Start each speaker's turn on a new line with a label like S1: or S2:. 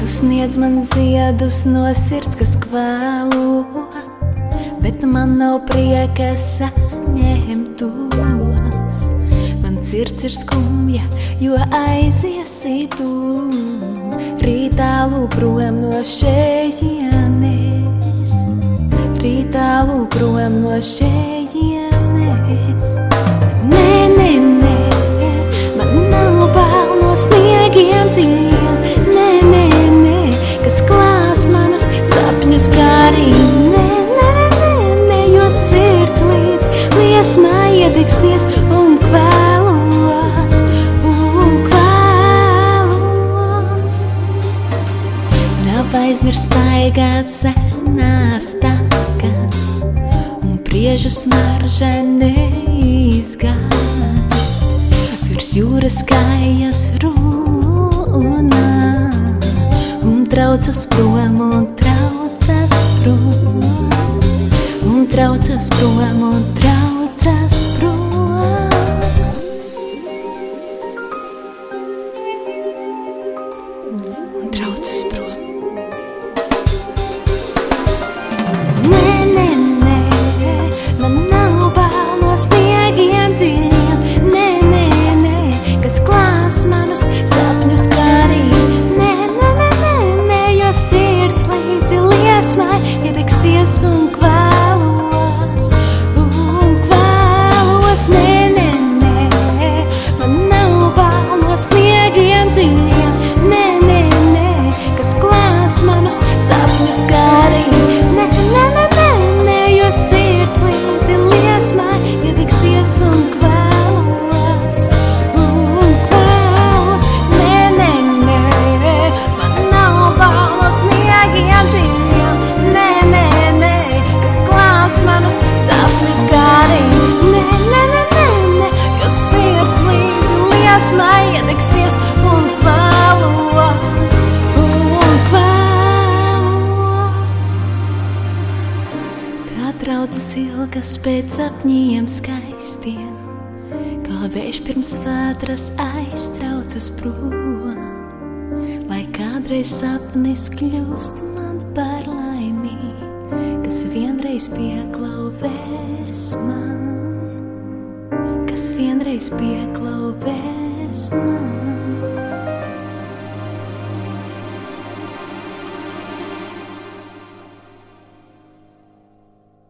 S1: sniedz man ziedus no sirds, kas kvēlo, bet man nav prieka saņemt tos. Man sirds ir skumja, jo aiziesi tu rītālu prom no šejienes, rītālu prom no šejienes. Nē, nē, nē, man nav bail no sniegiem dziļiem. Nē, nē, nē, kas klās manus sapņus kārī. Nē, nē, nē, nē, nē, jo sirds līdz liesmā iedegsies un kvēlos, un kvēlos. Nav aizmirst staigāt senās takas un priežu smarža neizgāst. Virs jūras kājas runā un traucas prom, un traucas prom, un traucas prom, un traucas prom. Un traucas prom. Nē, nē, nē, man nav bail no sniegiem dziļiem. Nē, nē, nē, kas klās manus sapņus kārī. Nē, nē, nē, nē, nē, jo sirds līdzi liesmai iedegsies un kvēlos, un kvēlos. Nē, nē, nē, man nav bail no sniegiem dziļiem. Nē, nē, nē, kas klās manus sapņus kārī. Nē, nē, nē, nē, nē, jo sirds līdzi liesmai iedegsies un kvēlos, un kvēlos. Nē, nē, nē, man nav bail no sniegiem dziļiem. Nē, nē, nē, kas klās manus sapņus kārī. Nē, nē, nē, nē, nē, jo sirds līdzi liesmai iedegsies un kvēlos, un kvēlos. Tā traucas ilgas pēc sapņiem skaistiem, kā vējš pirms vētras aiztraucas prom, lai kādreiz sapnis kļūst man par laimi, kas vienreiz pieklauvēs man, kas vienreiz pieklauvēs man.